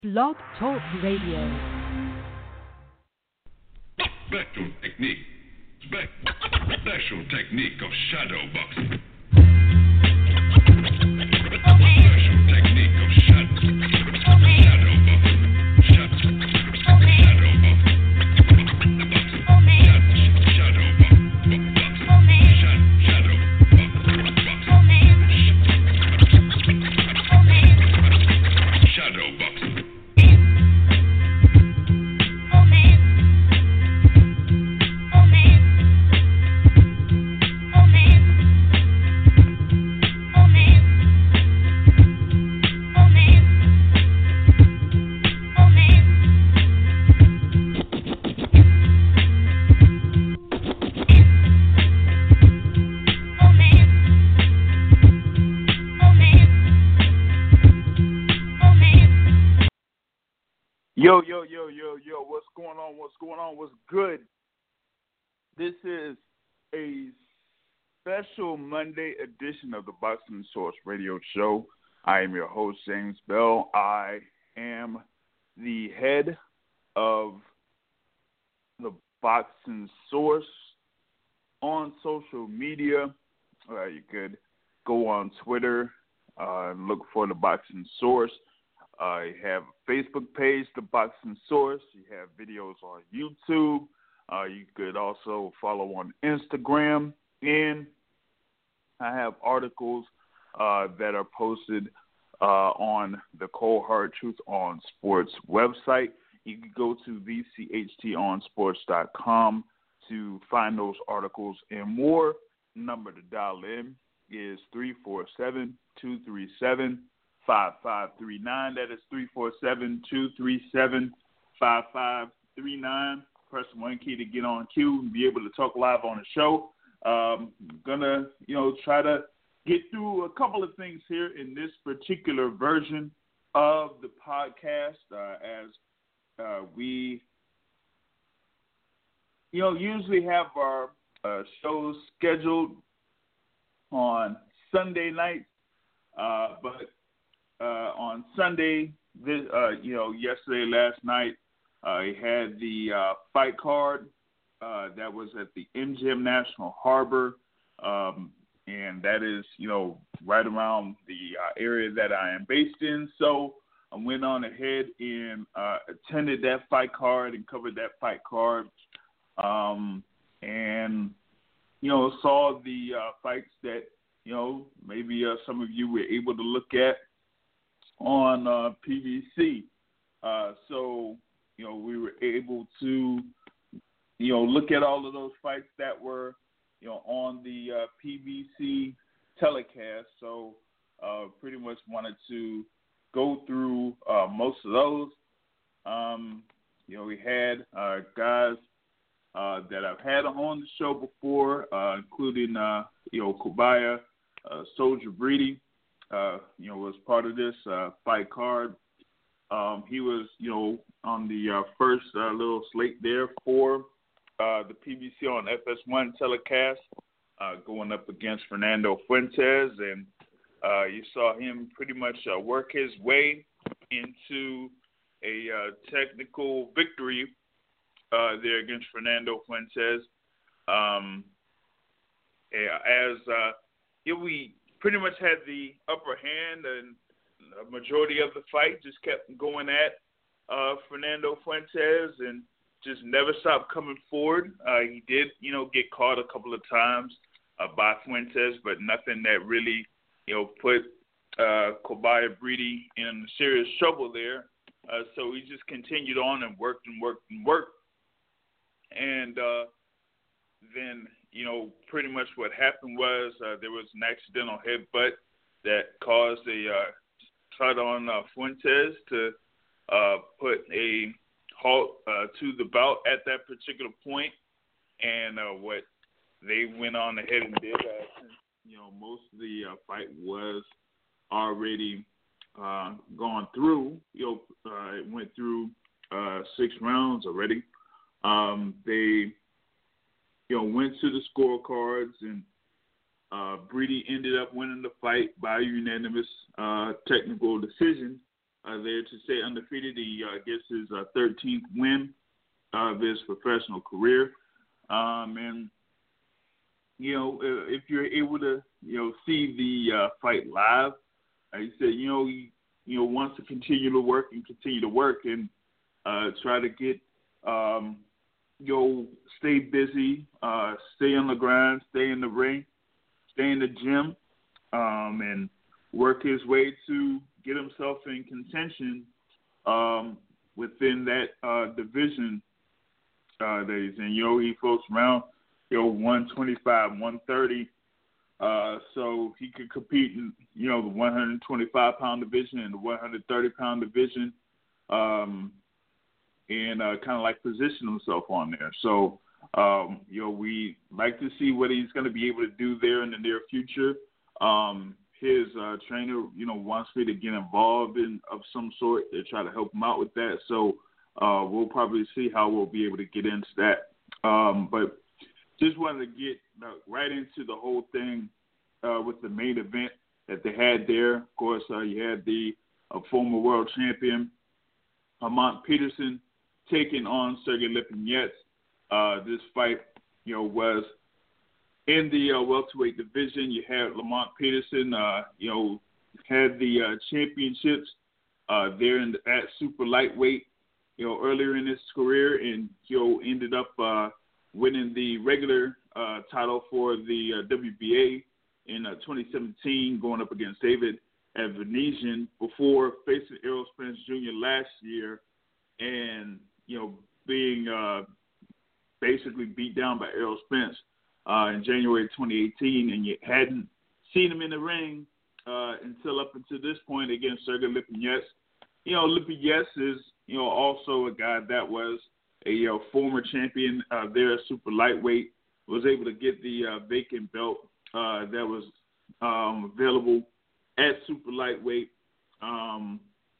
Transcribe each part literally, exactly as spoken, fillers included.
Blog Talk Radio. Special technique. Spe- special technique of shadow boxing. Special technique of shadow, shadow boxing. Shadow, shadow boxing. Shadow boxing. Shadow boxing. Shadow boxing. Yo, yo, yo, yo, yo, what's going on, what's going on, what's good? This is a special Monday edition of the Boxing Source Radio Show. I am your host, James Bell. I am the head of the Boxing Source on social media. Uh, you could go on Twitter uh, and look for the Boxing Source. Uh, you have a Facebook page, The Boxing Source. You have videos on YouTube. Uh, you could also follow on Instagram. And I have articles uh, that are posted uh, on the Cold Hard Truth on Sports website. You can go to v c h t on sports dot com to find those articles and more. Number to dial in is three four seven, two three seven, five five three nine. That is three four seven, two three seven, five five three nine. Press one key to get on queue and be able to talk live on the show. Um, gonna, you know, try to get through a couple of things here in this particular version of the podcast uh, as uh, we, you know, usually have our uh, shows scheduled on Sunday nights, uh, but Uh, on Sunday, this, uh, you know, yesterday, last night, uh, he had the uh, fight card uh, that was at the M G M National Harbor, um, and that is, you know, right around the uh, area that I am based in. So I went on ahead and uh, attended that fight card and covered that fight card, um, and, you know, saw the uh, fights that, you know, maybe uh, some of you were able to look at on uh, P B C. Uh, so, you know, we were able to, you know, look at all of those fights that were, you know, on the uh, P B C telecast. So, uh, pretty much wanted to go through uh, most of those. Um, you know, we had uh, guys uh, that I've had on the show before, uh, including, uh, you know, Kubaya, uh, Soldier Breedy. Uh, you know, was part of this uh, fight card. Um, he was, you know, on the uh, first uh, little slate there for uh, the P B C on F S one telecast, uh, going up against Fernando Fuentes, and uh, you saw him pretty much uh, work his way into a uh, technical victory uh, there against Fernando Fuentes. Um, as uh, yeah, we. pretty much had the upper hand, and a majority of the fight just kept going at uh, Fernando Fuentes and just never stopped coming forward. Uh, he did, you know, get caught a couple of times uh, by Fuentes, but nothing that really, you know, put uh, Kubaya Breedy in serious trouble there. Uh, so he just continued on and worked and worked and worked. And uh, then, you know, pretty much what happened was uh, there was an accidental headbutt that caused a uh, cut on uh, Fuentes to uh, put a halt uh, to the bout at that particular point. And uh, what they went on ahead and did, uh, since, you know, most of the uh, fight was already uh, gone through, you know, uh, it went through uh, six rounds already. Um, they You know, went to the scorecards, and uh, Breedy ended up winning the fight by unanimous uh, technical decision. uh, there to stay undefeated. He uh, gets his uh, thirteenth win of his professional career. Um, and, you know, if you're able to, you know, see the uh, fight live, uh, he said, you know, he, you know, wants to continue to work and continue to work and uh, try to get, um, you know, stay busy, uh, stay on the grind, stay in the ring, stay in the gym, um, and work his way to get himself in contention um, within that uh, division uh, that he's in. You know, he floats around, you know, one twenty-five, one thirty, uh, so he could compete in, you know, the one twenty-five pound division and the one thirty pound division, um, and uh, kind of like position himself on there. So, um, you know, we like to see what he's going to be able to do there in the near future. Um, his uh, trainer, you know, wants me to get involved in of some sort to try to help him out with that. So uh, we'll probably see how we'll be able to get into that. Um, but just wanted to get uh, right into the whole thing uh, with the main event that they had there. Of course, uh, you had the uh, former world champion, Lamont Peterson, taking on Sergey Lipinets. Uh, this fight, you know, was in the uh, welterweight division. You had Lamont Peterson, uh, you know, had the uh, championships uh, there in the, at super lightweight, you know, earlier in his career, and you know ended up uh, winning the regular uh, title for the uh, W B A in uh, twenty seventeen, going up against David Avanesian before facing Errol Spence Junior last year, and you know being uh, basically beat down by Errol Spence uh, in January twenty eighteen, and you hadn't seen him in the ring uh, until up until this point against Sergey Lipinets. You know, Lipinets is you know also a guy that was a you know, former champion uh, there at super lightweight, was able to get the uh, vacant belt uh, that was um, available at super lightweight, um,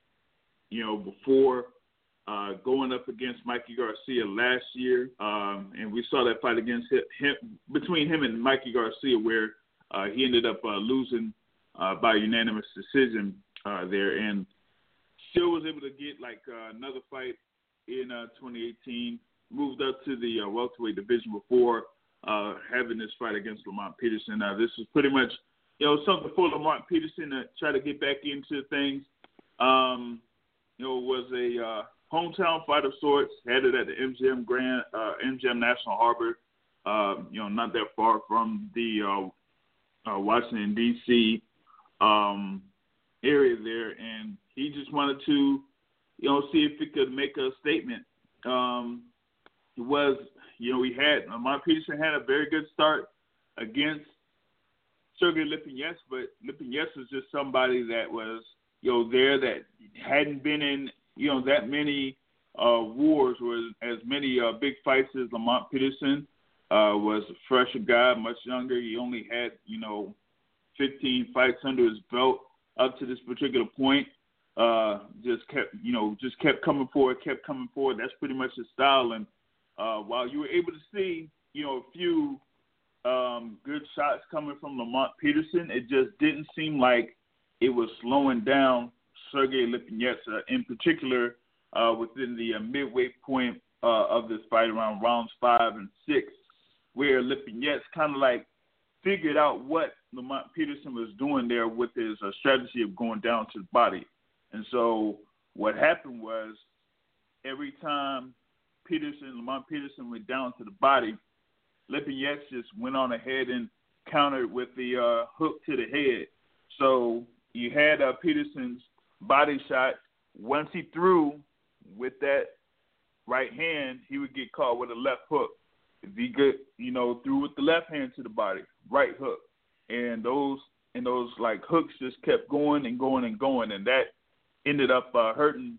you know, before uh, going up against Mikey Garcia last year. Um, and we saw that fight against him, him between him and Mikey Garcia where uh, he ended up uh, losing uh, by unanimous decision uh, there, and still was able to get like uh, another fight in uh, twenty eighteen, moved up to the uh, welterweight division before uh, having this fight against Lamont Peterson. Uh, this was pretty much, you know, something for Lamont Peterson to try to get back into things. Um, you know, it was a uh, hometown fight of sorts, had it at the M G M Grand, uh, M G M National Harbor, uh, you know, not that far from the uh, uh, Washington, D C um, area there, and he just wanted to, you know, see if he could make a statement. Um, it was, you know, he had, Lamont Peterson had a very good start against Sergey Lipinets, but Lipinets was just somebody that was, you know, there that hadn't been in, you know, that many uh, wars or as many uh, big fights as Lamont Peterson. Uh, was a fresher guy, much younger. He only had, you know, fifteen fights under his belt up to this particular point. Uh, just kept, you know, just kept coming forward, kept coming forward. That's pretty much his style. And uh, while you were able to see, you know, a few um, good shots coming from Lamont Peterson, it just didn't seem like it was slowing down Sergey Lipinets, uh, in particular uh, within the uh, midweight point uh, of this fight around rounds five and six, where Lipinets kind of like figured out what Lamont Peterson was doing there with his uh, strategy of going down to the body. And so what happened was every time Peterson, Lamont Peterson went down to the body, Lipinets just went on ahead and countered with the uh, hook to the head. So you had uh, Peterson's body shot. Once he threw with that right hand, he would get caught with a left hook. If he could, you know, threw with the left hand to the body, right hook. And those and those like hooks just kept going and going and going, and that ended up uh, hurting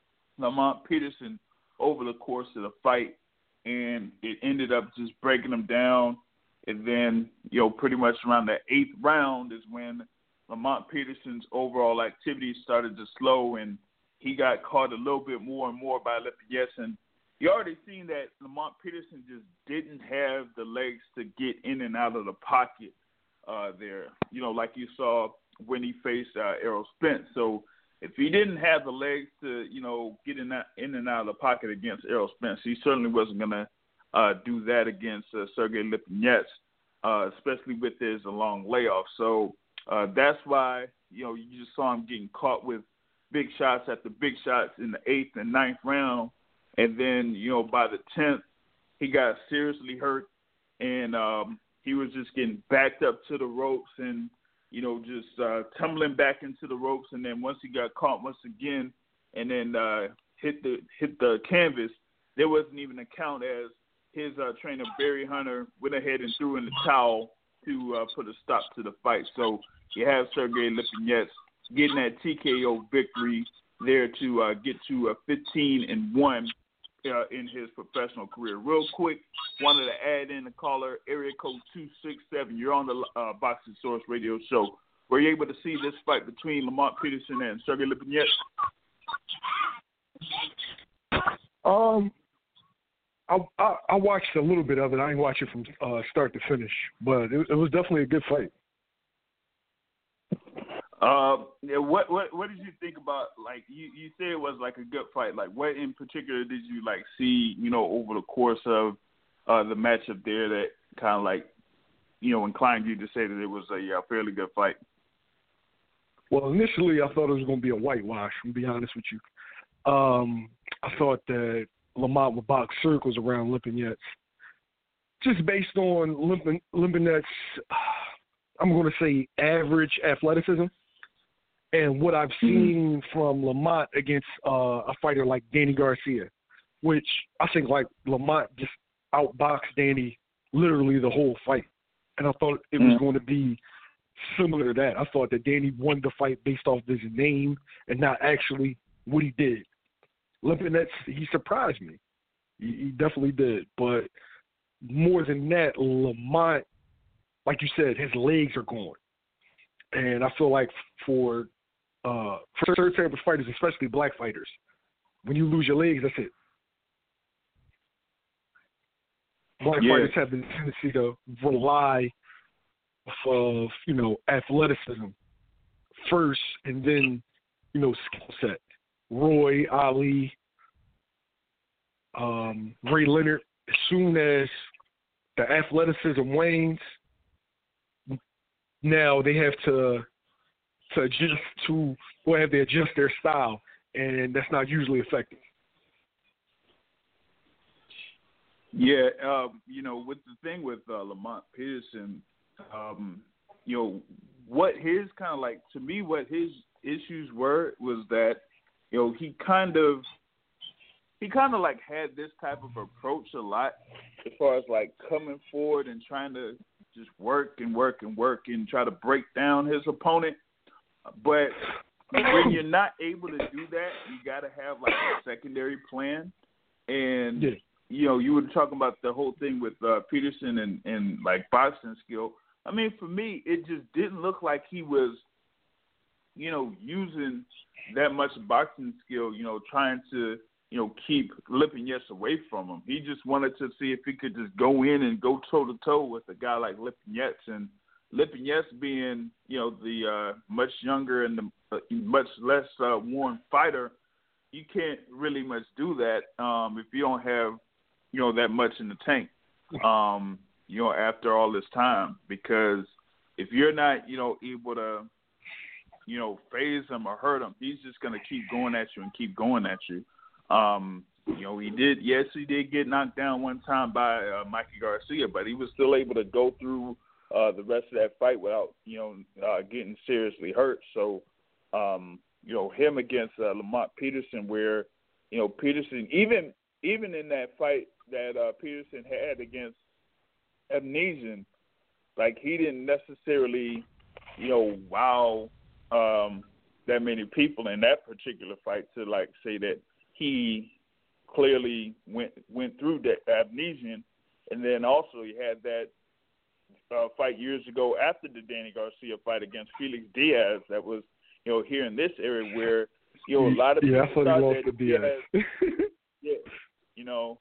Lamont Peterson over the course of the fight, and it ended up just breaking him down. And then, you know, pretty much around the eighth round is when Lamont Peterson's overall activity started to slow, and he got caught a little bit more and more by Lipinets. And you already seen that Lamont Peterson just didn't have the legs to get in and out of the pocket uh, there, you know, like you saw when he faced uh, Errol Spence. So if he didn't have the legs to, you know, get in, that, in and out of the pocket against Errol Spence, he certainly wasn't going to uh, do that against uh, Sergey Lipinets, uh, especially with his long layoff. So uh, that's why, you know, you just saw him getting caught with big shots after big shots in the eighth and ninth round. And then, you know, by the tenth, he got seriously hurt, and um, he was just getting backed up to the ropes and, you know, just uh, tumbling back into the ropes. And then once he got caught once again and then uh, hit the hit the canvas, there wasn't even a count as his uh, trainer, Barry Hunter, went ahead and threw in the towel to uh, put a stop to the fight. So you have Sergey Lipinets getting that T K O victory there to uh, get to uh, fifteen and one uh, in his professional career. Real quick, wanted to add in a caller, area code two six seven. You're on the uh, Boxing Source Radio Show. Were you able to see this fight between Lamont Peterson and Sergey Lipinets? Um, I, I I watched a little bit of it. I didn't watch it from uh, start to finish, but it, it was definitely a good fight. Uh, yeah, what what what did you think about, like, you, you said it was like a good fight. Like, what in particular did you like see, you know, over the course of uh, the matchup there that kind of like, you know, inclined you to say that it was a uh, fairly good fight? Well, initially I thought it was going to be a whitewash, to be honest with you. Um, I thought that Lamont would box circles around Lipinets. Just based on Lipin, Lipinets, I'm going to say average athleticism. And what I've seen from Lamont against uh, a fighter like Danny Garcia, which I think like Lamont just outboxed Danny literally the whole fight. And I thought it was going to be similar to that. I thought that Danny won the fight based off his name and not actually what he did. Lipinets, he surprised me. He, he definitely did. But more than that, Lamont, like you said, his legs are gone. And I feel like for uh, for certain type of fighters, especially black fighters, when you lose your legs, that's it. Black yeah. fighters have the tendency to rely of, you know, athleticism first and then, you know, skill set. Roy, Ali, um, Ray Leonard, as soon as the athleticism wanes, now they have to to adjust to, or have to adjust their style, and that's not usually effective. Yeah, um, you know, with the thing with uh, Lamont Peterson, um, you know, what his kind of like, to me, what his issues were was that, you know, he kind of, he kind of like had this type of approach a lot as far as like coming forward and trying to just work and work and work and try to break down his opponent. But when you're not able to do that, you got to have like a secondary plan. And, yeah. you know, you were talking about the whole thing with uh, Peterson and, and like boxing skill. I mean, for me, it just didn't look like he was, you know, using that much boxing skill, you know, trying to, you know, keep Lipinets away from him. He just wanted to see if he could just go in and go toe-to-toe with a guy like Lipinets. And Lipinets being, you know, the uh, much younger and the uh, much less uh, worn fighter, you can't really much do that um, if you don't have, you know, that much in the tank, um, you know, after all this time. Because if you're not, you know, able to, you know, phase him or hurt him, he's just going to keep going at you and keep going at you. Um, you know, he did, yes, he did get knocked down one time by uh, Mikey Garcia, but he was still able to go through uh, the rest of that fight without, you know, uh, getting seriously hurt. So, um, you know, him against uh, Lamont Peterson, where, you know, Peterson, even even in that fight that uh, Peterson had against Amnesian, like he didn't necessarily, you know, wow um, that many people in that particular fight to like say that he clearly went went through that Amnesian. And then also he had that uh, fight years ago after the Danny Garcia fight against Felix Diaz that was, you know, here in this area where, you know, a lot of yeah, people I thought he thought lost that to Diaz. Diaz, yeah, you know,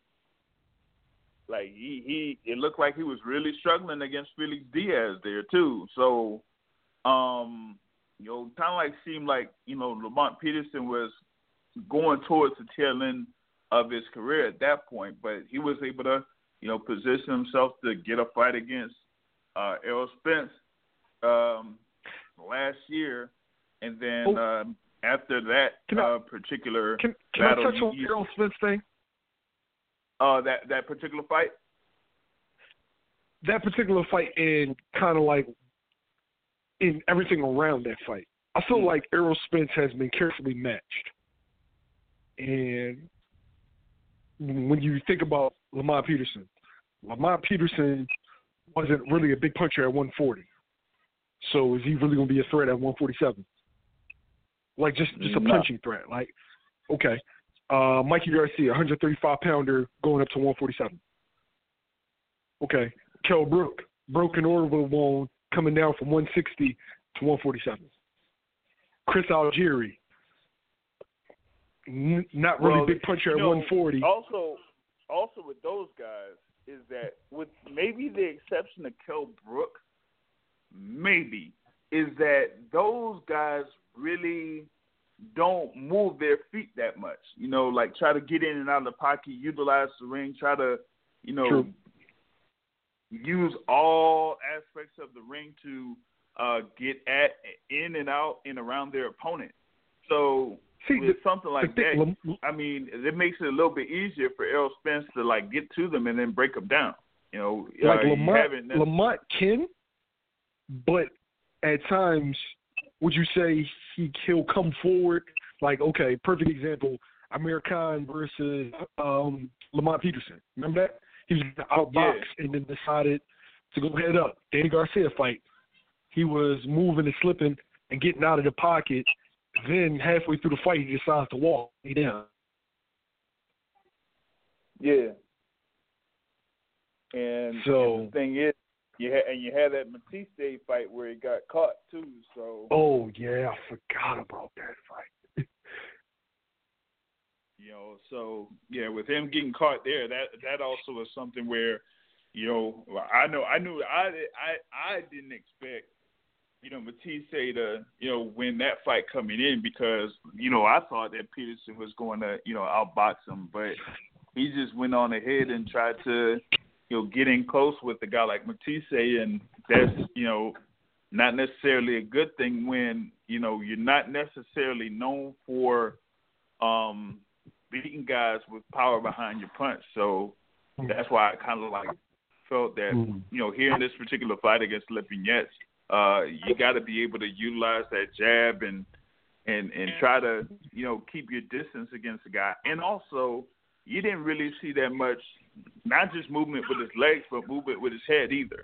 like he, he, it looked like he was really struggling against Felix Diaz there too. So, um, you know, kind of like seemed like, you know, Lamont Peterson was going towards the tail end of his career at that point, but he was able to, you know, position himself to get a fight against uh, Errol Spence um, last year, and then oh, um, after that can I, uh, particular can, can battle, I touch on the Errol Spence thing? Uh, that that particular fight. That particular fight, and kind of like in everything around that fight, I feel mm-hmm. like Errol Spence has been carefully matched, and when you think about Lamont Peterson, Lamont Peterson wasn't really a big puncher at one forty. So is he really going to be a threat at one forty-seven? Like just, just a no. punching threat. Like, okay, uh, Mikey Garcia, one thirty-five pounder going up to one forty-seven. Okay, Kell Brook, broken orbital bone coming down from one sixty to one forty-seven. Chris Algieri, n- not really well, big puncher you at know, one forty. Also, also with those guys is that with maybe the exception of Kell Brook, maybe, is that those guys really don't move their feet that much. You know, like try to get in and out of the pocket, utilize the ring, try to, you know, True. use all aspects of the ring to uh, get at, in and out and around their opponent. So See, with the, something like the thing, that, I mean, it makes it a little bit easier for Errol Spence to like get to them and then break them down. You know, like uh, Lamont, you Lamont can, but at times, would you say he he'll come forward? Like, okay, perfect example: Amir Khan versus um, Lamont Peterson. Remember that? He was outboxed yeah. and then decided to go head up. Danny Garcia fight. He was moving and slipping and getting out of the pocket. Then halfway through the fight, he decides to walk me down. Yeah. And, so, and the thing is, you had, and you had that Matisse fight where he got caught too. So. Oh yeah, I forgot about that fight. You know, so yeah, with him getting caught there, that that also was something where, you know, I know I knew I I I didn't expect, you know, Matisse to, you know, win that fight coming in because, you know, I thought that Peterson was going to, you know, outbox him, but he just went on ahead and tried to, you know, get in close with a guy like Matisse, and that's, you know, not necessarily a good thing when, you know, you're not necessarily known for um, beating guys with power behind your punch. So that's why I kind of like felt that, you know, here in this particular fight against Lipinets, uh, you got to be able to utilize that jab and and and try to, you know, keep your distance against the guy. And also, you didn't really see that much, not just movement with his legs, but movement with his head either.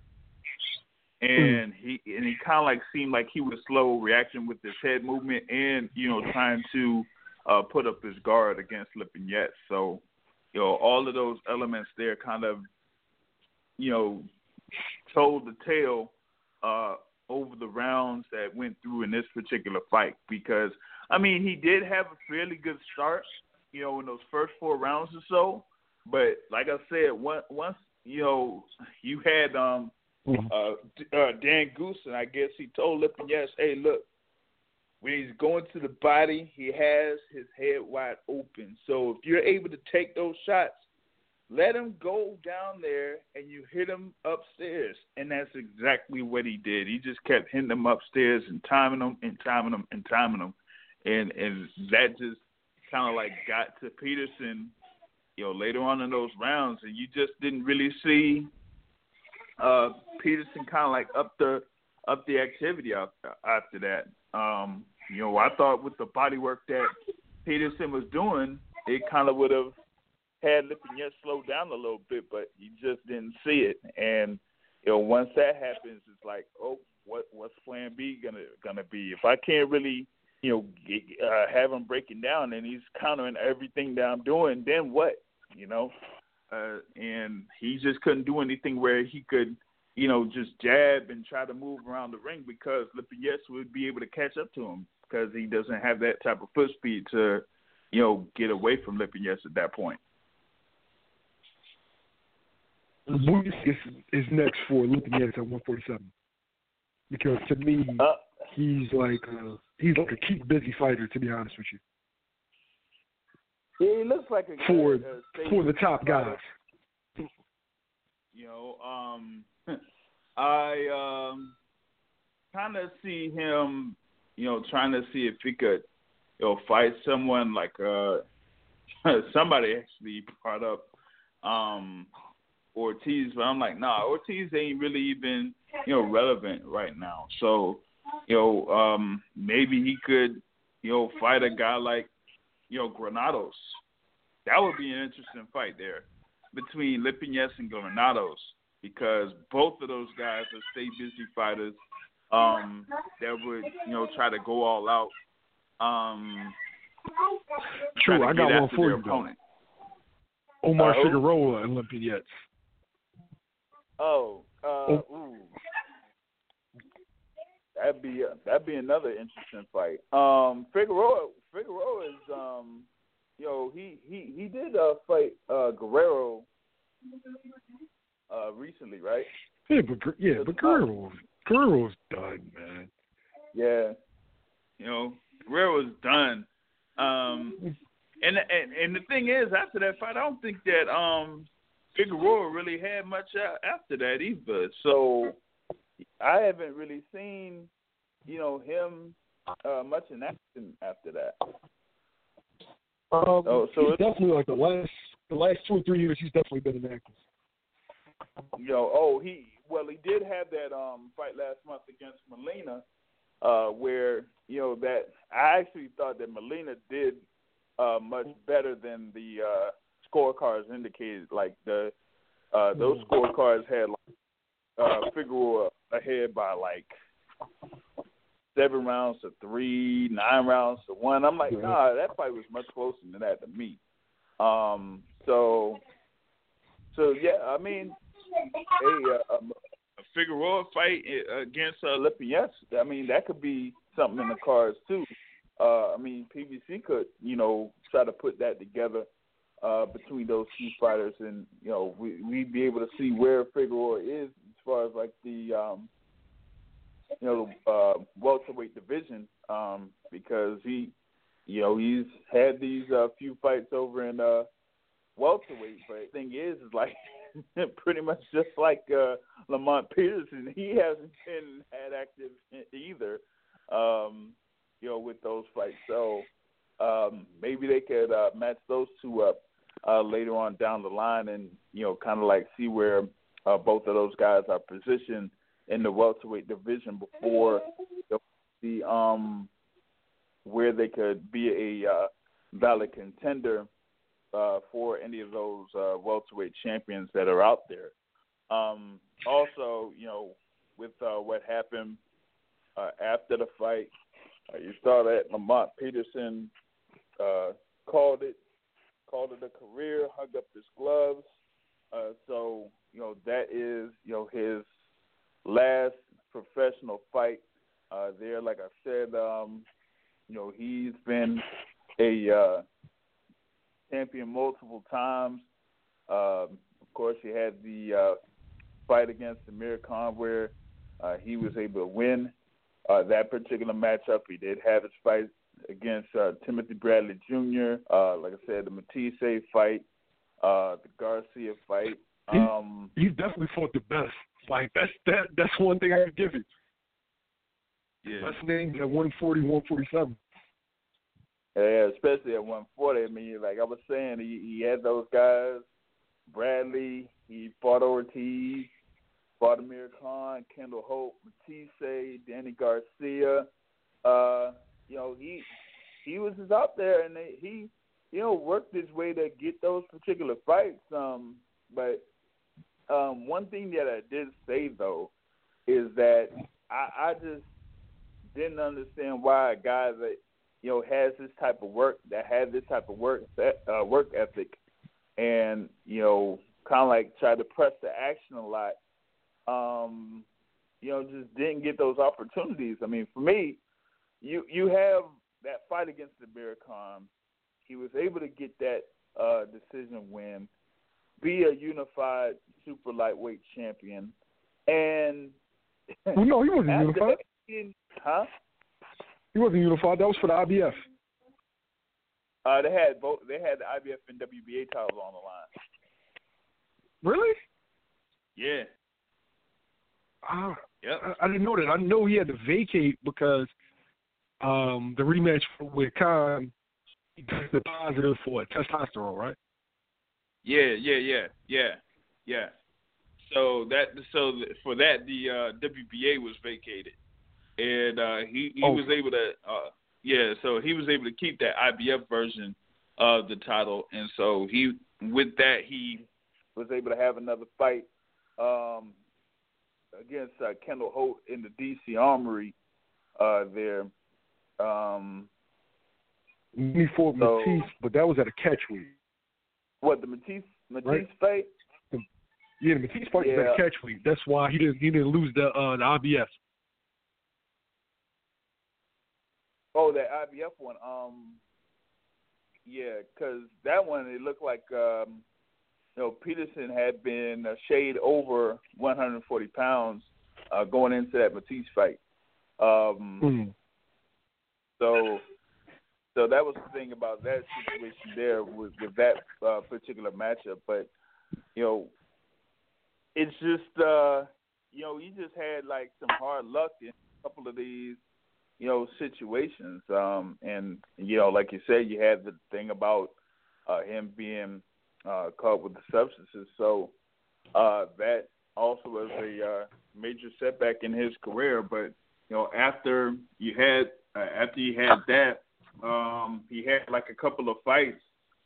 And he and he kind of like seemed like he was slow reacting with his head movement and, you know, trying to uh, put up his guard against Lipinets. So, you know, all of those elements there kind of, you know, told the tale uh, over the rounds that went through in this particular fight. Because, I mean, he did have a fairly good start, you know, in those first four rounds or so. But like I said, once, once you know, you had um, uh, uh, Dan Goossen, I guess he told Lipinets, hey, look, when he's going to the body, he has his head wide open. So if you're able to take those shots, let him go down there and you hit him upstairs. And that's exactly what he did. He just kept hitting them upstairs and timing them and timing them and timing them. And, and that just kind of like got to Peterson, you know, later on in those rounds. And you just didn't really see uh, Peterson kind of like up the up the activity after, after that. Um, you know, I thought with the body work that Peterson was doing, it kind of would have had Lipinets slow down a little bit, but you just didn't see it. And, you know, once that happens, it's like, oh, what what's plan B gonna gonna be? If I can't really, you know, get, uh, have him breaking down and he's countering everything that I'm doing, then what? You know, uh, and he just couldn't do anything where he could, you know, just jab and try to move around the ring because Lipinets would be able to catch up to him because he doesn't have that type of foot speed to, you know, get away from Lipinets at that point. What is, is next for Lipinets at one forty-seven? Because to me, uh, he's like a, he's like a keep busy fighter, to be honest with you. Yeah, he looks like a for a, a for the top guys. You know, um, I um, kind of see him, you know, trying to see if he could, you know, fight someone like uh, somebody actually brought up um, Ortiz, but I'm like, nah, Ortiz ain't really even, you know, relevant right now. So, you know, um, maybe he could, you know, fight a guy like, you know, Granados. That would be an interesting fight there between Lipinets and Granados, because both of those guys are stay busy fighters um, that would, you know, try to go all out. Um, True, I got one for you, opponent. though. Omar Uh, Figueroa and Lipinets. Oh, uh, Oh. ooh. That'd be uh, that'd be another interesting fight. Um, Figueroa, Figueroa is um, yo, he he he did uh, fight uh, Guerrero uh, recently, right? Yeah, but yeah, but Guerrero, Guerrero's done, man. Yeah, you know, Guerrero's done. Um, and and and the thing is, after that fight, I don't think that um, Figueroa really had much after that either. So I haven't really seen, you know, him uh, much in action after that. Um, oh, so he's it's, definitely like the last the last two or three years. He's definitely been inactive. you know, oh, he well, he did have that um, fight last month against Molina, uh, where you know that I actually thought that Molina did uh, much better than the uh, scorecards indicated. Like the uh, those scorecards had like, uh, Figueroa ahead by like seven rounds to three, nine rounds to one. I'm like, nah, that fight was much closer than that to me. Um, so, so yeah, I mean, a, uh, a Figueroa fight against uh, Lipinets, I mean, that could be something in the cards too. Uh, I mean, P B C could, you know, try to put that together uh, between those two fighters, and you know, we we'd be able to see where Figueroa is as far as like the um, you know, uh, welterweight division, um, because he, you know, he's had these uh, few fights over in uh, welterweight. But the thing is, is like pretty much just like uh, Lamont Peterson, he hasn't been had active either, um, you know, with those fights. So um, maybe they could uh, match those two up uh, later on down the line, and you know, kind of like see where uh, both of those guys are positioned in the welterweight division before the, the um where they could be a uh, valid contender uh, for any of those uh, welterweight champions that are out there. Um, also, you know, with uh, what happened uh, after the fight, uh, you saw that Lamont Peterson uh, called it called it a career, hung up his gloves. Uh, so you know that is you know his last professional fight uh, there. Like I said, um, you know, he's been a uh, champion multiple times. Um, of course, he had the uh, fight against Amir Khan where uh, he was able to win uh, that particular matchup. He did have his fight against uh, Timothy Bradley Junior Uh, like I said, the Matisse fight, uh, the Garcia fight. Um, He's definitely fought the best. Like that's that that's one thing I can give you. Yeah. Best names at one forty, one forty-seven. Yeah, especially at one forty. I mean, like I was saying, he, he had those guys. Bradley, he fought Ortiz, fought Amir Khan, Kendall Hope, Matisse, Danny Garcia. Uh, you know, he he was just out there, and they, he you know worked his way to get those particular fights. Um, but Um, one thing that I did say, though, is that I, I just didn't understand why a guy that, you know, has this type of work, that had this type of work uh, work ethic and, you know, kind of like tried to press the action a lot, um, you know, just didn't get those opportunities. I mean, for me, you you have that fight against Amir Khan. He was able to get that uh, decision win, be a unified super lightweight champion, and well, no, he wasn't unified. That, huh? He wasn't unified. That was for the I B F. Uh, they had both. They had the I B F and W B A titles on the line. Really? Yeah. Uh, Yep. I, I didn't know that. I know he had to vacate because um, the rematch with Khan, he tested positive for testosterone, right? Yeah, yeah, yeah, yeah, yeah. So that so for that the uh, W B A was vacated, and uh, he he Oh. was able to uh, yeah. So he was able to keep that I B F version of the title, and so he with that he was able to have another fight um, against uh, Kendall Holt in the D C Armory uh, there. Um, He fought So- Matisse, but that was at a catchweight. what the Matisse Matisse Right. fight? Yeah, the Matisse fight was Yeah. at a catchweight. That's why he didn't he didn't lose the uh, the I B F. Oh, that I B F one. Um, yeah, because that one it looked like um, you know Peterson had been a shade over one hundred forty pounds uh, going into that Matisse fight. Um, Mm. So, so that was the thing about that situation there with, with that uh, particular matchup. But you know, it's just uh, you know you just had like some hard luck in a couple of these you know situations. Um, and you know, like you said, you had the thing about uh, him being uh, caught with the substances. So uh, that also was a uh, major setback in his career. But you know, after you had uh, after you had that, um, he had like a couple of fights.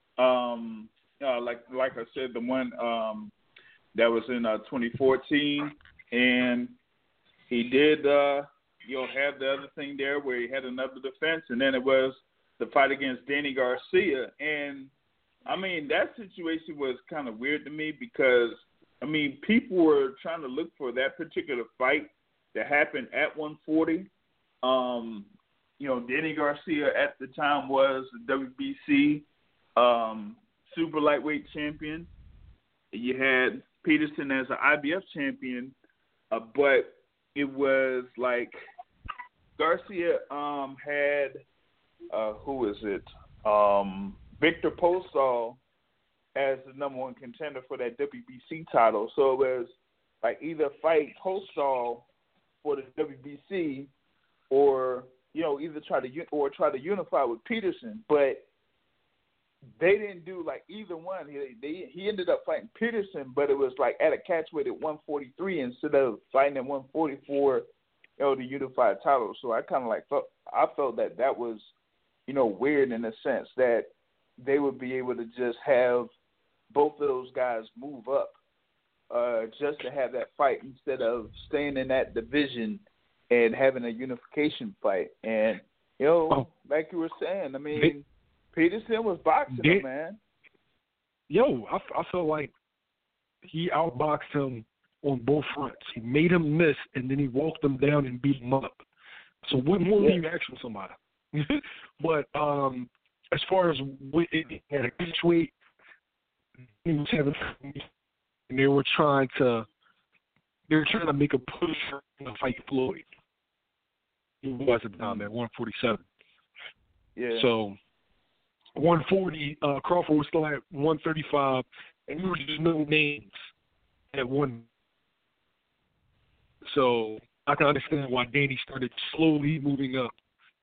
Um, uh, like like I said, the one um, that was in uh, twenty fourteen, and he did uh, you know have the other thing there where he had another defense, and then it was the fight against Danny Garcia. And I mean, that situation was kind of weird to me because I mean people were trying to look for that particular fight that happened at one forty. Um, you know, Danny Garcia at the time was the W B C um, super lightweight champion. You had Peterson as an I B F champion, uh, but it was like Garcia um, had, uh, who is it, um, Victor Postol as the number one contender for that W B C title. So it was like either fight Postol for the W B C, or you know, either try to or try to unify with Peterson, but they didn't do like either one. He they, he ended up fighting Peterson, but it was like at a catchweight at one forty-three instead of fighting at one forty-four, you know, the unified title. So I kind of like felt I felt that that was, you know, weird in the sense that they would be able to just have both of those guys move up. Uh, just to have that fight instead of staying in that division and having a unification fight. And, you know, Oh. like you were saying, I mean, They- Peterson was boxing They- him, man. Yo, I, I felt like he outboxed him on both fronts. He made him miss, and then he walked him down and beat him up. So what more do you ask from somebody? But um, as far as what it, at a catchweight, he was having, and they were trying to, they were trying to make a push to fight Floyd. He was at the time at one forty-seven. Yeah. So one forty, uh, Crawford was still at one thirty-five, and there were just no names at one. So I can understand why Danny started slowly moving up.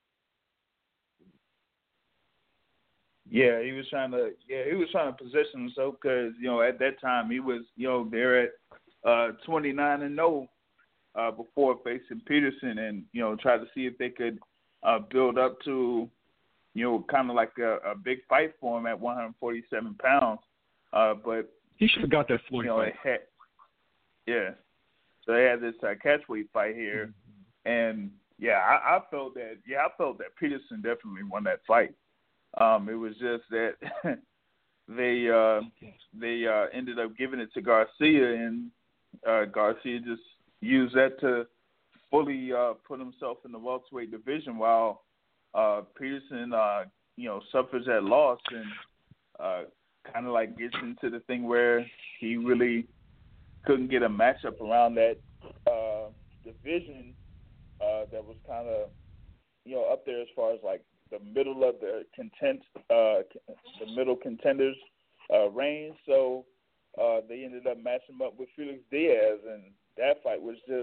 Yeah, he was trying to. Yeah, he was trying to position himself because you know at that time he was you know they're at uh, twenty-nine and no uh, before facing Peterson, and you know try to see if they could uh, build up to you know kind of like a, a big fight for him at one forty-seven pounds. Uh, but He should have got that Floyd you know fight. it had, yeah. So they had this uh, catchweight fight here, and yeah, I, I felt that. Yeah, I felt that Peterson definitely won that fight. Um, it was just that they uh, they uh, ended up giving it to Garcia, and uh, Garcia just used that to fully uh, put himself in the welterweight division, while uh, Peterson, uh, you know, suffers that loss and uh, kind of like gets into the thing where he really couldn't get a matchup around that uh, division uh, that was kind of, you know, up there as far as like the middle of the content, uh, the middle contenders uh, range. So uh, they ended up matching him up with Felix Diaz, and that fight was just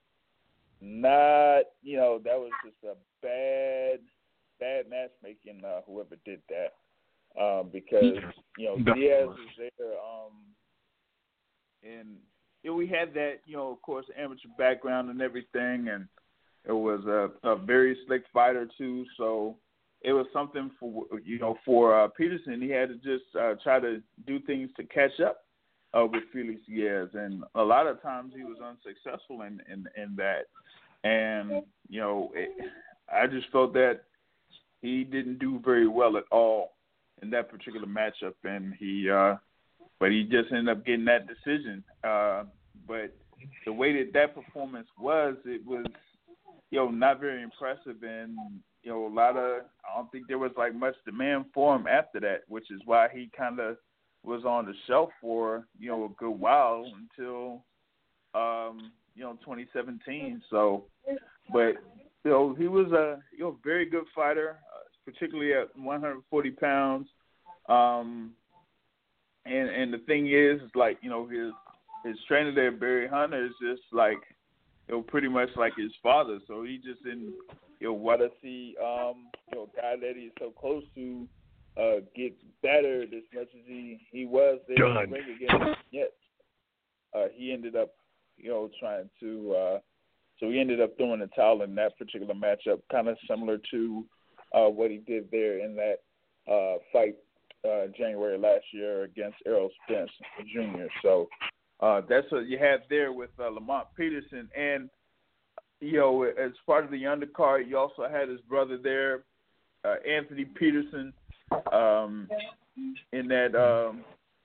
not, you know, that was just a bad, bad matchmaking. Uh, whoever did that, um, because you know Diaz was there, um, and you know, we had that, you know, of course, amateur background and everything, and it was a, a very slick fighter too. So it was something for, you know, for uh, Peterson. He had to just uh, try to do things to catch up uh, with Felix Diaz, and a lot of times he was unsuccessful in in, in that. And you know, it, I just felt that he didn't do very well at all in that particular matchup, and he, uh, but he just ended up getting that decision. Uh, but the way that that performance was, it was, you know, not very impressive, and you know, a lot of, I don't think there was like much demand for him after that, which is why he kind of was on the shelf for, you know, a good while until, um, you know, twenty seventeen. So, but you know, he was a, you know, very good fighter, uh, particularly at one hundred forty pounds. Um, and and the thing is, is like, you know, his his trainer there, Barry Hunter, is just like, you know, pretty much like his father. So he just didn't, you know, want to see, um, you know, a guy that he's so close to uh, get battered as much as he, he was there in the ring against Yet. Uh, he ended up, you know, trying to, uh, so he ended up throwing the towel in that particular matchup, kind of similar to uh, what he did there in that uh, fight uh, January last year against Errol Spence Junior So uh, that's what you have there with uh, Lamont Peterson. And, you know, as part of the undercard, you also had his brother there, uh, Anthony Peterson, um, in that um,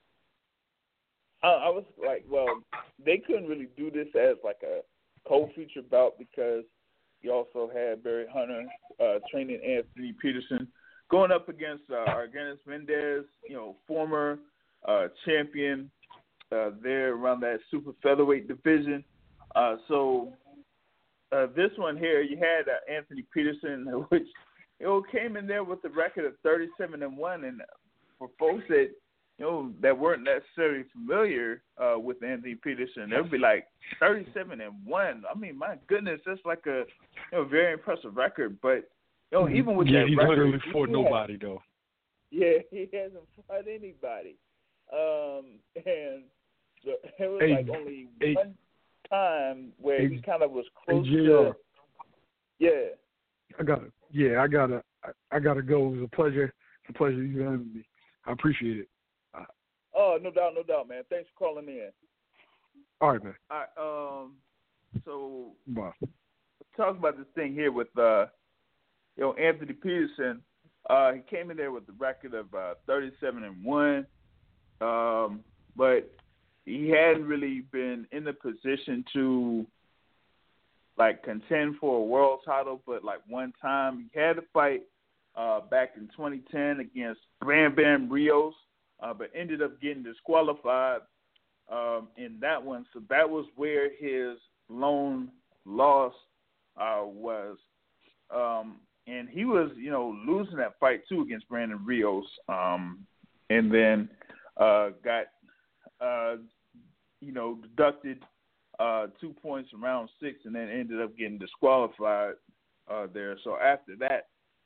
I, I was like, well, they couldn't really do this as like a co-feature bout because you also had Barry Hunter uh, training Anthony Peterson going up against uh, Argenis Mendez, you know, former uh, champion uh, there around that super featherweight division. Uh, so uh, this one here, you had uh, Anthony Peterson, which, you know, came in there with a record of thirty-seven and one, and for folks that, you know, that weren't necessarily familiar uh, with Anthony Peterson, they'd be like thirty-seven and one. I mean, my goodness, that's like a, you know, very impressive record. But you know, even with yeah, that he's record, literally fought he nobody has, though. Yeah, he hasn't fought anybody, um, and the, it was hey, like only hey, one time where hey, he kind of was close hey, to. Yeah. I gotta, yeah, I gotta, I, I gotta go. It was a pleasure. It's a pleasure you having me. I appreciate it. Uh, Oh, no doubt, no doubt, man. Thanks for calling in. all right, man. All right, um, so Bye. let's talk about this thing here with, uh, you know, Anthony Peterson. Uh, he came in there with the record of uh, thirty-seven and one, um, but he hadn't really been in the position to, like, contend for a world title. But like one time he had a fight uh, back in twenty ten against Bam Bam Rios, uh, but ended up getting disqualified um, in that one. So that was where his lone loss uh, was. Um, and he was, you know, losing that fight, too, against Brandon Rios. Um, and then uh, got, uh, you know, deducted uh, two points in round six and then ended up getting disqualified uh, there. So after that,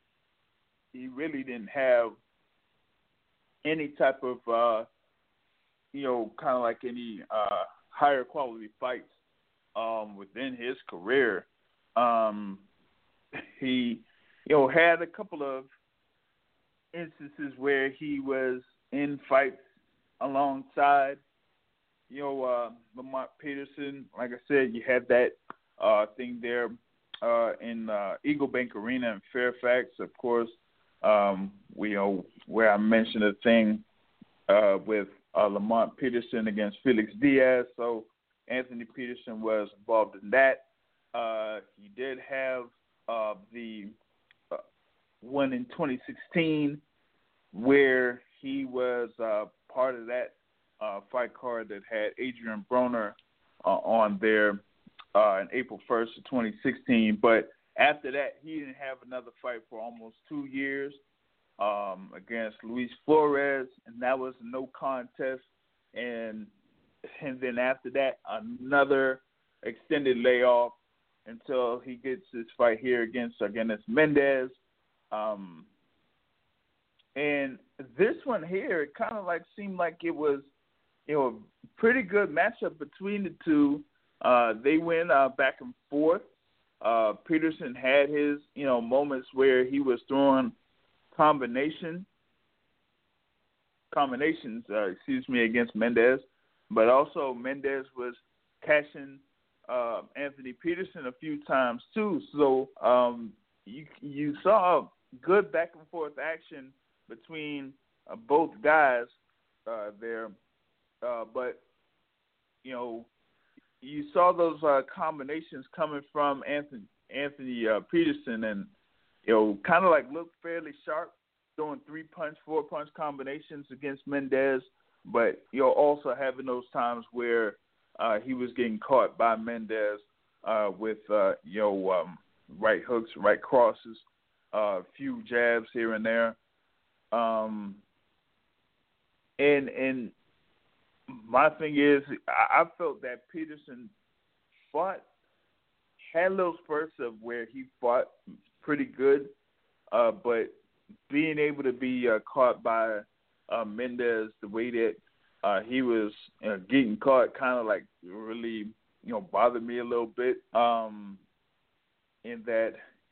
he really didn't have any type of, uh, you know, kind of like any uh, higher quality fights um, within his career. Um, he, you know, had a couple of instances where he was in fights alongside, you know, uh, Lamont Peterson. Like I said, you had that uh, thing there uh, in uh, Eagle Bank Arena in Fairfax, of course. Um, we know where I mentioned a thing uh, with uh, Lamont Peterson against Felix Diaz. So Anthony Peterson was involved in that. Uh, he did have uh, the uh, one in twenty sixteen where he was uh, part of that uh, fight card that had Adrian Broner uh, on there uh, on April first of twenty sixteen. But after that, he didn't have another fight for almost two years um, against Luis Flores, and that was no contest. And and then after that, another extended layoff until he gets his fight here against against Mendez. Um, and this one here, it kind of like seemed like it was, you know, a pretty good matchup between the two. Uh, they went uh, back and forth. Uh, Peterson had his, you know, moments where he was throwing combination combinations, uh, excuse me, against Mendez, but also Mendez was catching uh, Anthony Peterson a few times too. So um, you you saw good back and forth action between uh, both guys uh, there, uh, but you know you saw those uh, combinations coming from Anthony Anthony uh, Peterson, and you know kind of like looked fairly sharp, throwing three punch, four punch combinations against Mendez, but you know also having those times where uh, he was getting caught by Mendez uh, with uh, you know um, right hooks, right crosses, a uh, few jabs here and there, um, and and my thing is I, I felt that Peterson fought had those spurts of where he fought pretty good, uh, but being able to be uh, caught by uh, Mendez the way that uh, he was uh, getting caught kind of like really, you know, bothered me a little bit um, in that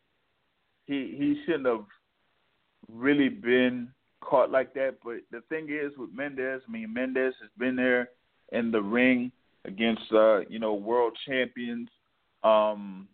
he he shouldn't have really been caught like that. But the thing is with Mendez, I mean, Mendez has been there in the ring against, uh, you know, world champions, um,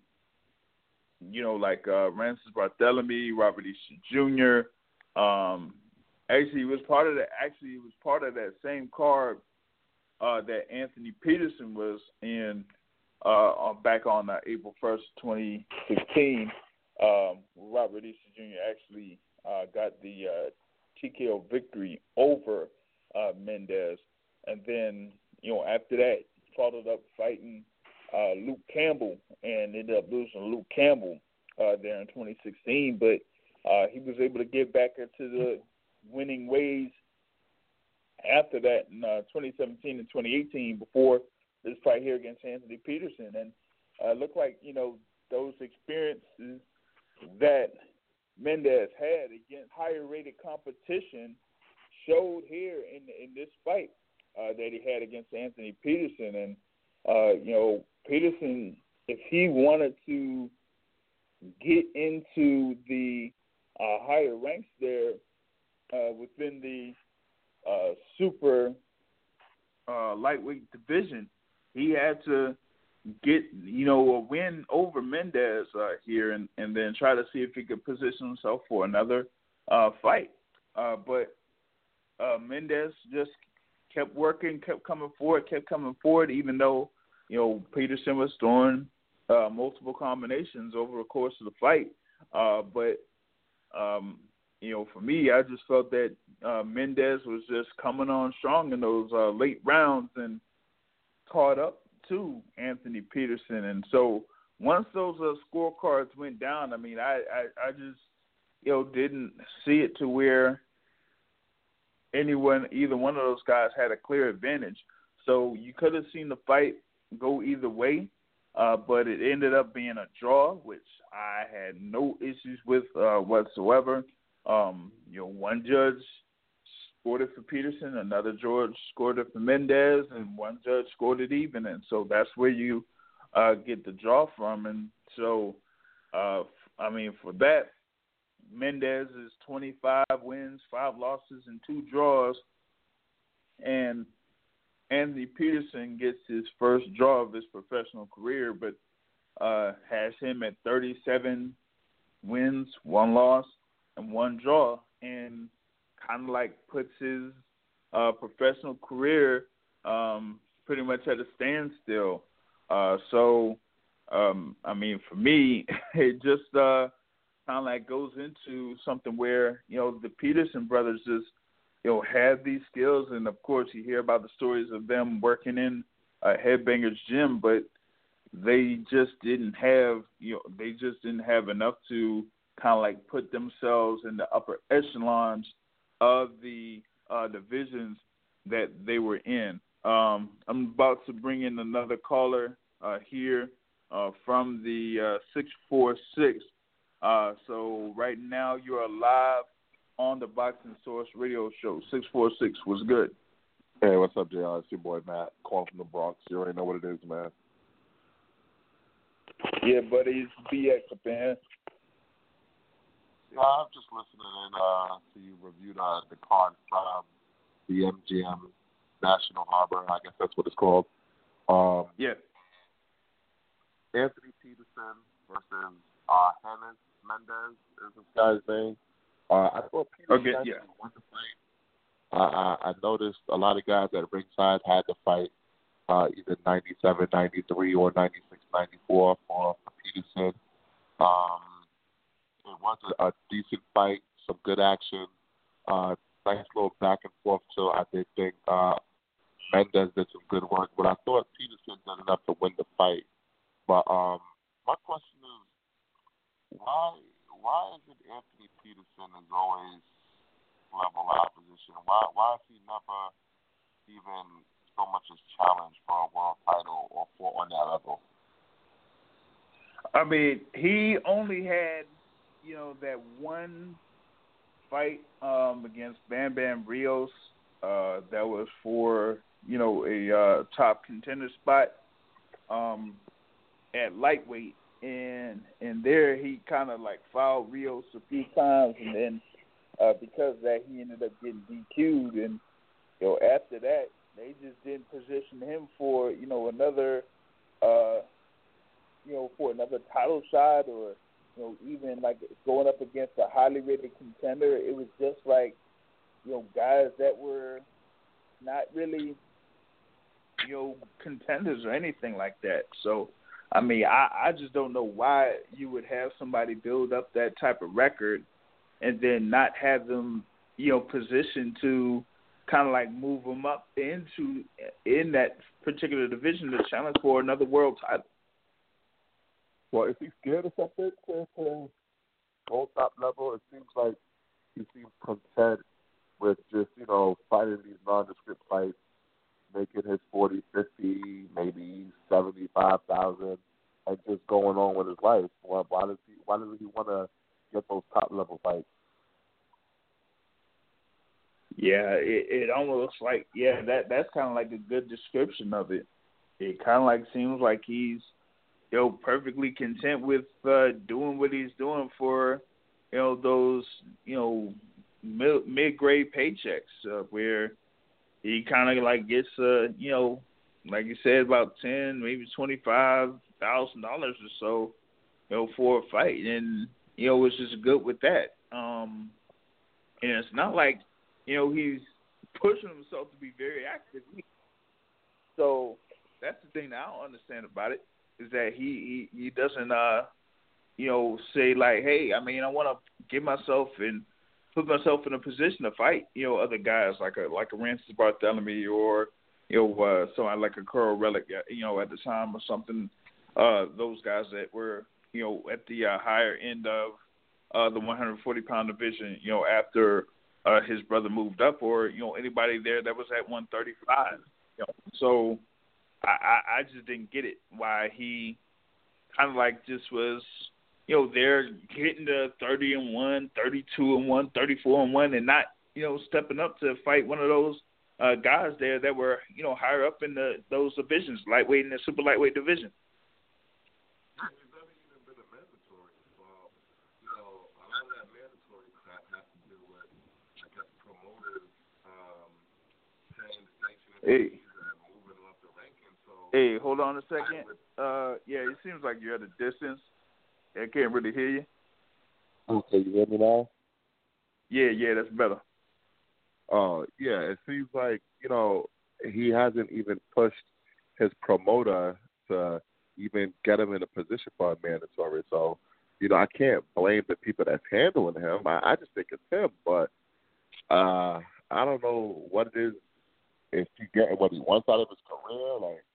you know, like uh, Francis Barthélemy, Robert Easter Junior Um, actually, he was part of that. Actually, he was part of that same card uh, that Anthony Peterson was in uh, on, back on uh, April first, twenty sixteen. Um, Robert Easter Junior actually uh, got the uh, T K O victory over uh, Mendez, and then you know after that, followed up fighting Uh, Luke Campbell and ended up losing Luke Campbell uh, there in twenty sixteen, but uh, he was able to get back into the winning ways after that in uh, twenty seventeen and twenty eighteen before this fight here against Anthony Peterson. And uh, looked like, you know, those experiences that Mendez had against higher rated competition showed here in, in this fight uh, that he had against Anthony Peterson. And Uh, you know, Peterson, if he wanted to get into the uh, higher ranks there uh, within the uh, super uh, lightweight division, he had to get, you know, a win over Mendez uh, here and, and then try to see if he could position himself for another uh, fight. Uh, but uh, Mendez just kept working, kept coming forward, kept coming forward, even though, you know, Peterson was throwing uh, multiple combinations over the course of the fight. Uh, but, um, you know, for me, I just felt that uh, Mendez was just coming on strong in those uh, late rounds and caught up to Anthony Peterson. And so once those uh, scorecards went down, I mean, I, I, I just, you know, didn't see it to where anyone, either one of those guys had a clear advantage. So you could have seen the fight go either way, uh, but it ended up being a draw, which I had no issues with uh, whatsoever. Um, you know, one judge scored it for Peterson, another judge scored it for Mendez, and one judge scored it even. And so that's where you uh, get the draw from. And so, uh, I mean, for that, Mendez is twenty-five wins, five losses, and two draws. And Anthony Peterson gets his first draw of his professional career, but uh, has him at thirty-seven wins, one loss, and one draw, and kind of like puts his uh, professional career um, pretty much at a standstill. Uh, so, um, I mean, for me, it just uh, kind of like goes into something where, you know, the Peterson brothers just, you know, have these skills. And, of course, you hear about the stories of them working in uh, Headbangers Gym, but, they just didn't have, you know, they just didn't have enough to kind of like put themselves in the upper echelons of the uh, divisions that they were in. Um, I'm about to bring in another caller uh, here uh, from the uh, six four six. Uh, so right now you are live on the Boxing Source Radio Show. six four six was good. Hey, what's up, J R? It's your boy Matt, calling from the Bronx. You already know what it is, man. Yeah, buddy, it's B X up in here. Yeah, I'm just listening in uh, to you review the, the card from the M G M National Harbor. I guess that's what it's called. Um, yeah. Anthony Peterson versus uh, Hannes Mendez is this guy's name. Uh, I thought Peterson okay, actually yeah. won the fight. Uh, I, I noticed a lot of guys at ringside had to fight uh, either ninety-seven, ninety-three, or ninety-six, ninety-four for, for Peterson. Um, it was a, a decent fight, some good action, uh, nice little back and forth. So I did think uh, Mendez did some good work, but I thought Peterson did enough to win the fight. But um, my question is, why why is it Anthony Peterson is always level opposition? Why why is he never even so much as challenged for a world title or for on that level? I mean, he only had, you know, that one fight um, against Bam Bam Rios uh, that was for, you know, a uh, top contender spot um, at lightweight, and and there he kind of like fouled Rios a few times, and then uh, because of that he ended up getting D Q'd, and you know after that they just didn't position him for, you know, another uh, you know for another title shot, or you know even like going up against a highly rated contender. It was just like, you know, guys that were not really, you know, contenders or anything like that. So, I mean, I, I just don't know why you would have somebody build up that type of record and then not have them, you know, positioned to kind of like move them up into in that particular division to challenge for another world title. Well, is he scared of something to, to go top level? It seems like he seems content with just, you know, fighting these nondescript fights, making his forty, fifty, maybe seventy-five thousand, and just going on with his life. Why, why does he? Why does he want to get those top level fights? Yeah, it, it almost like yeah that that's kind of like a good description of it. It kind of like seems like he's, you know, perfectly content with uh, doing what he's doing for, you know, those, you know, mid mid grade paychecks uh, where he kind of like gets, uh, you know, like you said, about ten, maybe twenty five thousand dollars or so, you know, for a fight, and you know, it's just good with that. Um, and it's not like, you know, he's pushing himself to be very active. So that's the thing that I don't understand about it, is that he he, he doesn't, uh, you know, say like, hey, I mean, I want to get myself in. Put myself in a position to fight, you know, other guys like a like a Rancis Barthélemy, or, you know, uh, someone like a Carl Relic, you know, at the time, or something. Uh, those guys that were, you know, at the uh, higher end of uh, the one hundred forty pound division, you know, after uh, his brother moved up, or, you know, anybody there that was at one thirty-five. You know, so I, I, I just didn't get it why he kind of like just was, you know, they're hitting the thirty and one, thirty-two and one, thirty-four and one, and not, you know, stepping up to fight one of those uh, guys there that were, you know, higher up in the those divisions, lightweight and the super lightweight division. It's never even been a mandatory. Well, you know, a lot of that mandatory crap has to do with, I guess, promoters um, paying the sanctioning Hey. and moving up the rankings. So, hey, hold on a second. Uh, yeah, it seems like you're at a distance. I can't really hear you. Okay, you hear me now? Yeah, yeah, that's better. Oh, uh, yeah, it seems like, you know, he hasn't even pushed his promoter to even get him in a position for a mandatory. So, you know, I can't blame the people that's handling him. I, I just think it's him. But uh, I don't know what it is, if he getting what he wants out of his career. Like,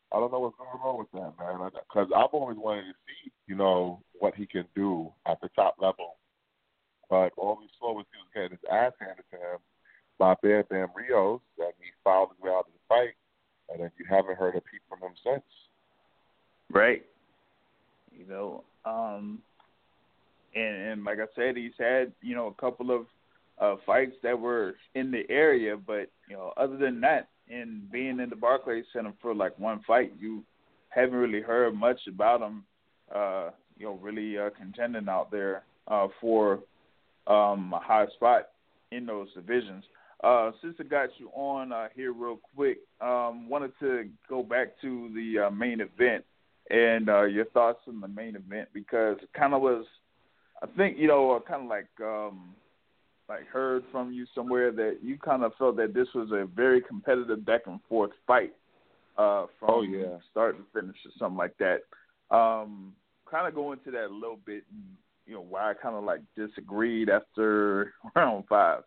I don't know what's going on with that, man. Because I've always wanted to see, you know, what he can do at the top level. But all we saw was he was getting his ass handed to him by Bam Bam Rios, and he fouled his way out of the fight, and then you haven't heard a peep from him since. Right. You know, um, and, and like I said, he's had, you know, a couple of uh, fights that were in the area, but, you know, other than that, and being in the Barclays Center for like one fight, you haven't really heard much about him, uh, you know, really uh, contending out there uh, for um, a high spot in those divisions. Uh, since I got you on uh, here real quick, um, wanted to go back to the uh, main event and uh, your thoughts on the main event, because it kind of was, I think, you know, kind of like um, like heard from you somewhere that you kind of felt that this was a very competitive back and forth fight uh, from oh, yeah. start to finish or something like that. Um, kind of go into that a little bit, and, you know, why I kind of like disagreed after round five.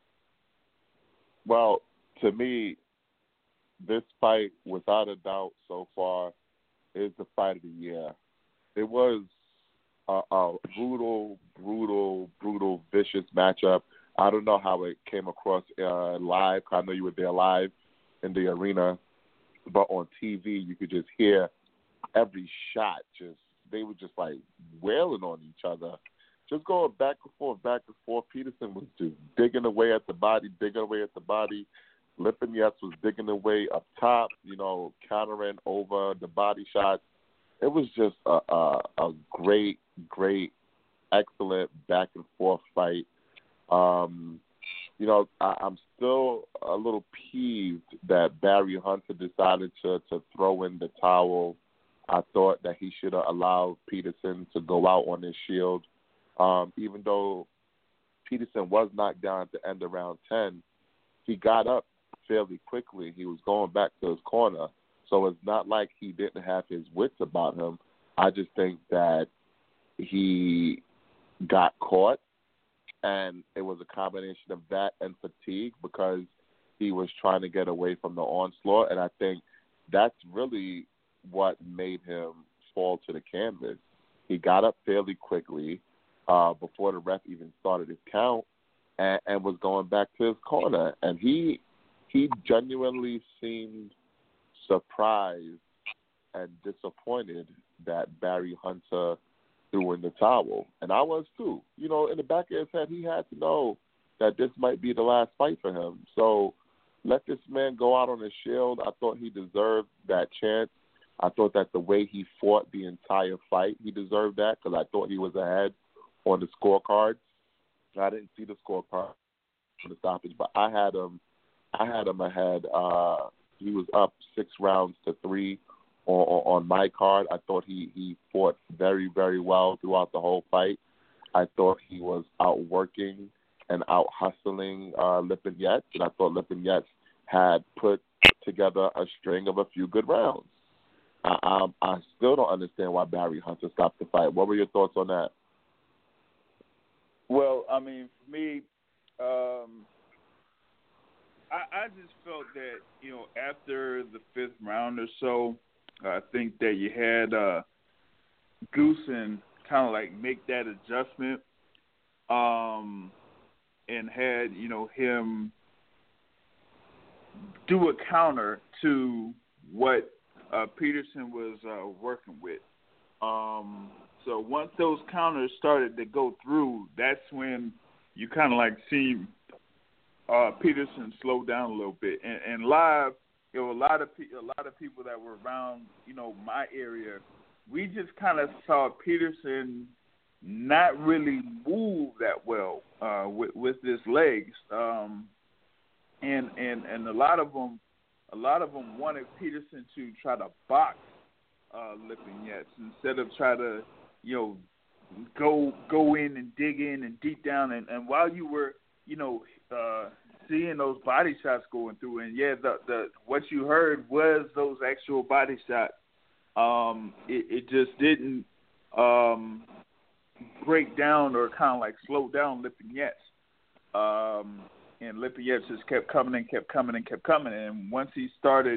Well, to me, this fight, without a doubt, so far, is the fight of the year. It was a, a brutal, brutal, brutal, vicious matchup. I don't know how it came across uh, live. I know you were there live in the arena, but on T V you could just hear every shot. Just they were just like wailing on each other, just going back and forth, back and forth. Peterson was just digging away at the body, digging away at the body. Lipinets was digging away up top, you know, countering over the body shots. It was just a, a, a great, great, excellent back and forth fight. Um, you know, I, I'm still a little peeved that Barry Hunter decided to, to throw in the towel. I thought that he should have allowed Peterson to go out on his shield. Um, even though Peterson was knocked down at the end of round ten, he got up fairly quickly. He was going back to his corner. So it's not like he didn't have his wits about him. I just think that he got caught, and it was a combination of that and fatigue because he was trying to get away from the onslaught, and I think that's really what made him fall to the canvas. He got up fairly quickly uh, before the ref even started his count and, and was going back to his corner, and he he genuinely seemed surprised and disappointed that Barry Hunter threw in the towel. And I was too. You know, in the back of his head, he had to know that this might be the last fight for him. So let this man go out on his shield. I thought he deserved that chance. I thought that the way he fought the entire fight, he deserved that because I thought he was ahead on the scorecard. I didn't see the scorecard for the stoppage, but I had him I had him ahead. Uh, he was up six rounds to three on, on my card. I thought he, he fought very, very well throughout the whole fight. I thought he was outworking and out hustling uh, Lipinets, and I thought Lipinets had put together a string of a few good rounds. I, I, I still don't understand why Barry Hunter stopped the fight. What were your thoughts on that? Well, I mean, for me, um, I, I just felt that, you know, after the fifth round or so, I think that you had uh, Goossen kind of like make that adjustment um, and had, you know, him do a counter to what uh, Peterson was uh, working with. Um, so once those counters started to go through, that's when you kind of like see uh, Peterson slow down a little bit. And, and live, you know, a lot of pe- a lot of people that were around, you know, my area, we just kind of saw Peterson not really move that well uh, with with his legs, um, and and and a lot of them, a lot of them wanted Peterson to try to box uh, Lipinets instead of try to, you know, go go in and dig in and deep down. And, and while you were, you know, uh, seeing those body shots going through, and yeah, the the what you heard was those actual body shots. Um, it, it just didn't um, break down or kind of like slow down Lipinets. Um, and Lipinets just kept coming and kept coming and kept coming. And once he started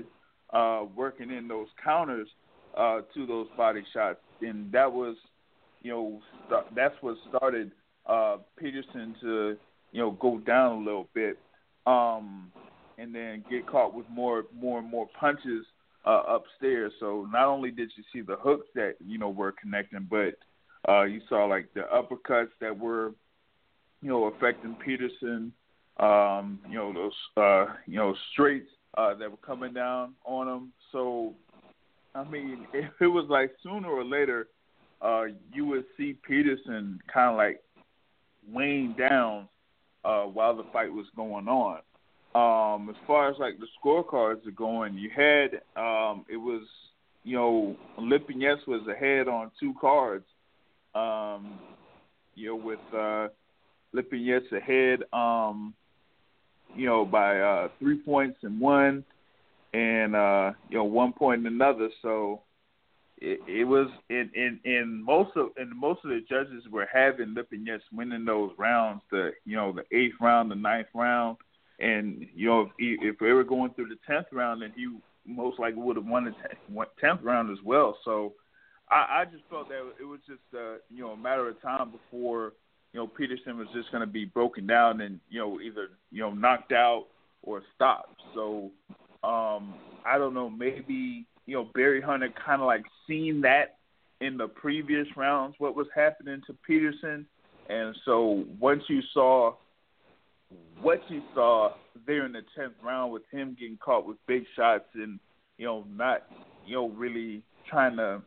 uh, working in those counters uh, to those body shots, and that was, you know, st- that's what started uh, Peterson to, you know, go down a little bit, um, and then get caught with more, more and more punches uh, upstairs. So not only did you see the hooks that, you know, were connecting, but uh, you saw like the uppercuts that were, you know, affecting Peterson. Um, you know, those, uh, you know, straights uh, that were coming down on him. So, I mean, it, it was like sooner or later, uh, you would see Peterson kind of like weighing down uh, while the fight was going on. Um, as far as like the scorecards are going, you had, um, it was, you know, Lipinets was ahead on two cards, um, you know, with uh, Lipinets ahead, um, you know, by uh, three points in one and, uh, you know, one point in another. So it, it was in, in, in most of and most of the judges were having Lipinets winning those rounds, the, you know, the eighth round, the ninth round. And, you know, if, he, if they were going through the tenth round, then he most likely would have won the tenth round as well. So I, I just felt that it was just, uh, you know, a matter of time before, you know, Peterson was just going to be broken down and, you know, either, you know, knocked out or stopped. So, um, I don't know, maybe, you know, Barry Hunter kind of like seen that in the previous rounds, what was happening to Peterson. And so once you saw what you saw there in the tenth round with him getting caught with big shots and, you know, not, you know, really trying to,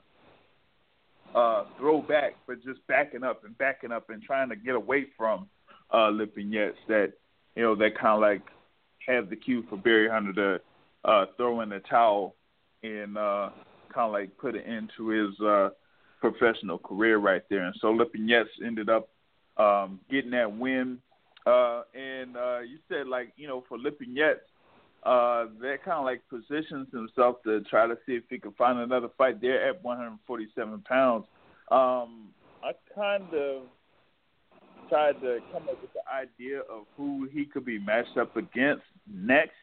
Uh, throw back, but just backing up and backing up and trying to get away from uh, Lipinets, that, you know, that kind of like had the cue for Barry Hunter to uh, throw in the towel and uh, kind of like put it into his uh, professional career right there. And so Lipinets ended up um, getting that win. Uh, and uh, you said, like, you know, for Lipinets, Uh, that kind of like positions himself to try to see if he can find another fight there at one hundred forty-seven pounds. Um, I kind of tried to come up with the idea of who he could be matched up against next.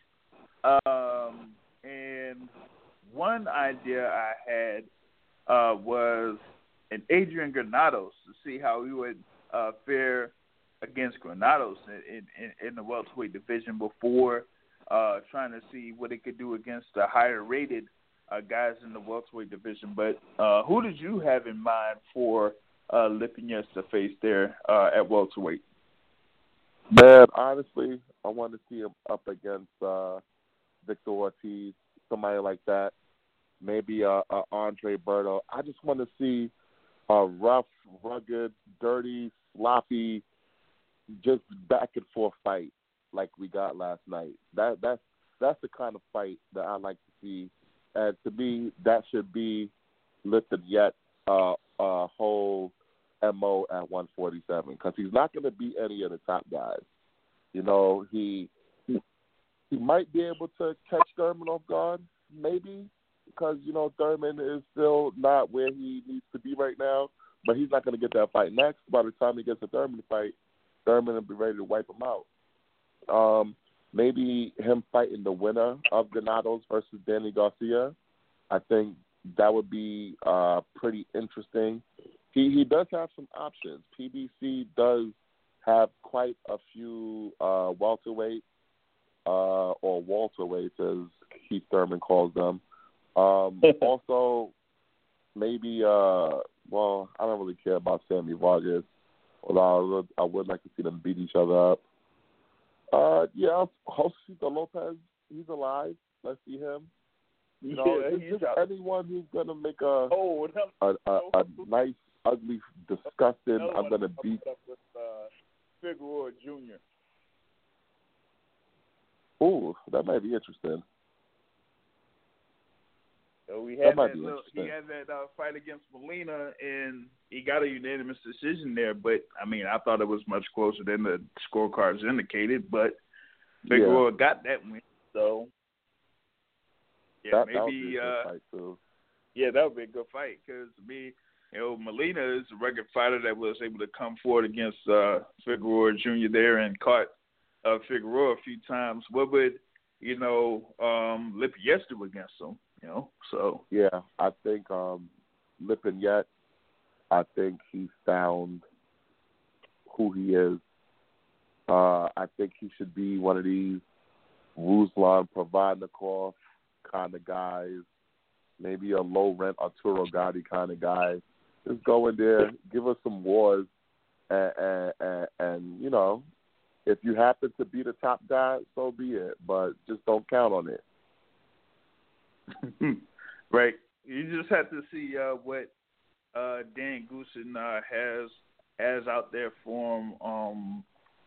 Um, and one idea I had uh, was an Adrian Granados to see how he would uh, fare against Granados in, in, in the welterweight division before Uh, trying to see what it could do against the higher-rated uh, guys in the welterweight division. But uh, who did you have in mind for uh, Lipinets to face there uh, at welterweight? Man, honestly, I want to see him up against uh, Victor Ortiz, somebody like that. Maybe uh, uh, Andre Berto. I just want to see a rough, rugged, dirty, sloppy, just back-and-forth fight like we got last night. That that's that's the kind of fight that I like to see, and to me, that should be Lipinets' uh, uh, whole M O at one forty-seven, because he's not going to beat any of the top guys. You know, he he might be able to catch Thurman off guard, maybe, because you know Thurman is still not where he needs to be right now. But he's not going to get that fight next. By the time he gets the Thurman fight, Thurman will be ready to wipe him out. Um, maybe him fighting the winner of Granados versus Danny Garcia. I think that would be uh, pretty interesting. He he does have some options. P B C does have quite a few uh, welterweights uh, or welterweights, as Keith Thurman calls them. Um, also, maybe uh, well, I don't really care about Sammy Vargas, although I would, I would like to see them beat each other up. Uh, yeah, Josito Lopez, he's alive. Let's see him. You know, yeah, it's just a, anyone who's gonna make a oh, a, a, a nice, ugly, disgusting. no, I'm gonna beat. With uh, Figueroa Junior Ooh, that might be interesting. So we had that that, that little, he had that uh, fight against Molina, and he got a unanimous decision there. But I mean, I thought it was much closer than the scorecards indicated. But Figueroa yeah. got that win, so yeah, that, maybe. That would be a uh, good fight too. Yeah, that would be a good fight because me, you know, Molina is a record fighter that was able to come forward against uh, Figueroa Junior there and caught uh, Figueroa a few times. What would you know, um, Lipinets against him. You know, so yeah, I think um, Lipinets, I think he's found who he is. Uh, I think he should be one of these Ruslan Provodnikov kind of guys, maybe a low-rent Arturo Gatti kind of guy. Just go in there, give us some wars, and, and, and, and, you know, if you happen to be the top guy, so be it. But just don't count on it. Right. You just have to see uh, what uh, Dan Goossen uh, has has out there for him um,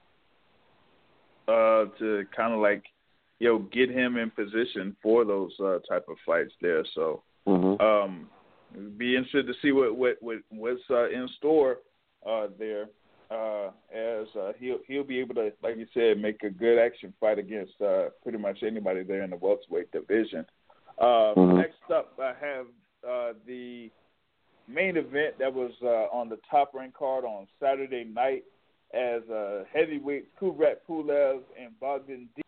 uh, to kind of like, you know, get him in position for those uh, type of fights there. So, mm-hmm. um, be interested to see what what, what what's uh, in store uh, there. Uh, as uh, he'll he'll be able to, like you said, make a good action fight against uh, pretty much anybody there in the welterweight division. Uh, mm-hmm. Next up, I have uh, the main event that was uh, on the top rank card on Saturday night as uh, heavyweights Kubrat Pulev and Bogdan